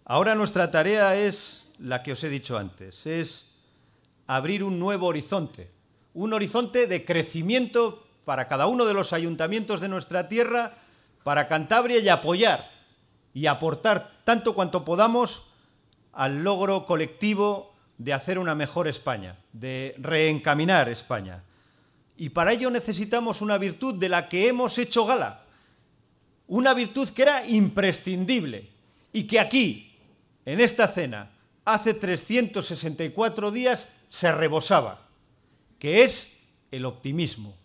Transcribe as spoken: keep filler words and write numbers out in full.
Ahora nuestra tarea es la que os he dicho antes, es abrir un nuevo horizonte, un horizonte de crecimiento para cada uno de los ayuntamientos de nuestra tierra, para Cantabria, y apoyar y aportar tanto cuanto podamos al logro colectivo de hacer una mejor España, de reencaminar España. Y para ello necesitamos una virtud de la que hemos hecho gala, una virtud que era imprescindible y que aquí, en esta cena, hace trescientos sesenta y cuatro días se rebosaba, que es el optimismo.